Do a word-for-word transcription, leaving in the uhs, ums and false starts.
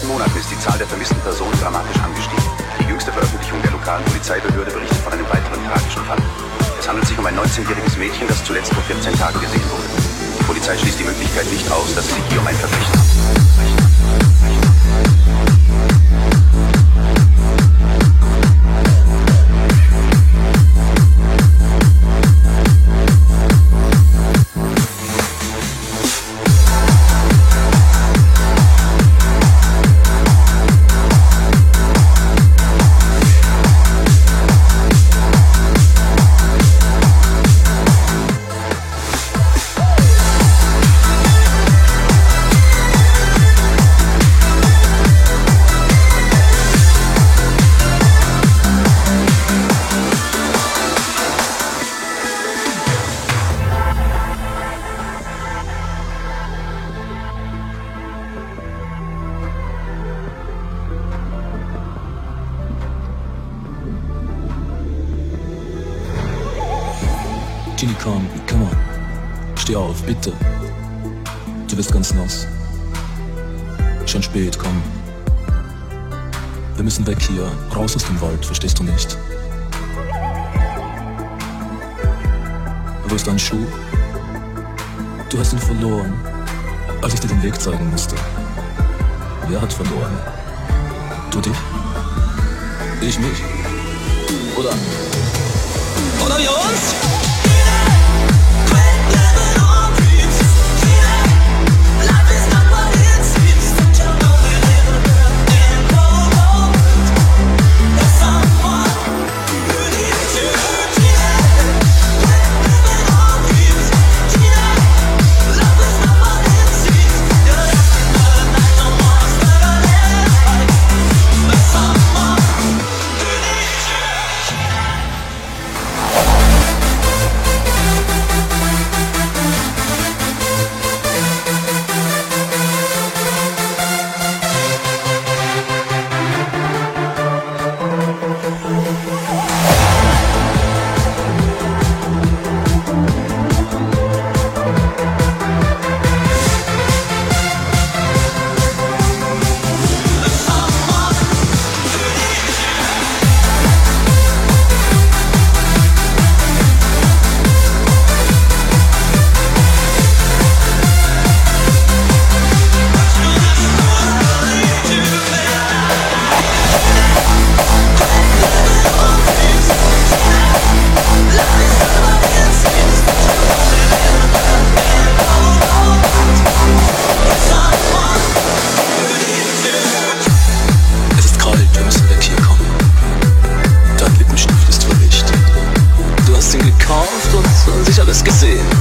letzten Monaten ist die Zahl der vermissten Personen dramatisch angestiegen. Die jüngste Veröffentlichung der lokalen Polizeibehörde berichtet von einem weiteren tragischen Fall. Es handelt sich um ein neunzehnjähriges Mädchen, das zuletzt vor vierzehn Tagen gesehen wurde. Die Polizei schließt die Möglichkeit nicht aus, dass es sich hier um ein Verbrechen handelt. Ginny, komm, come on. Steh auf, bitte. Du bist ganz nass. Schon spät, komm. Wir müssen weg hier, raus aus dem Wald, verstehst du nicht? Wo ist dein Schuh? Du hast ihn verloren, als ich dir den Weg zeigen musste. Wer hat verloren? Du dich? Ich mich? Oder? Oder wir uns? Gekauft und sich alles gesehen.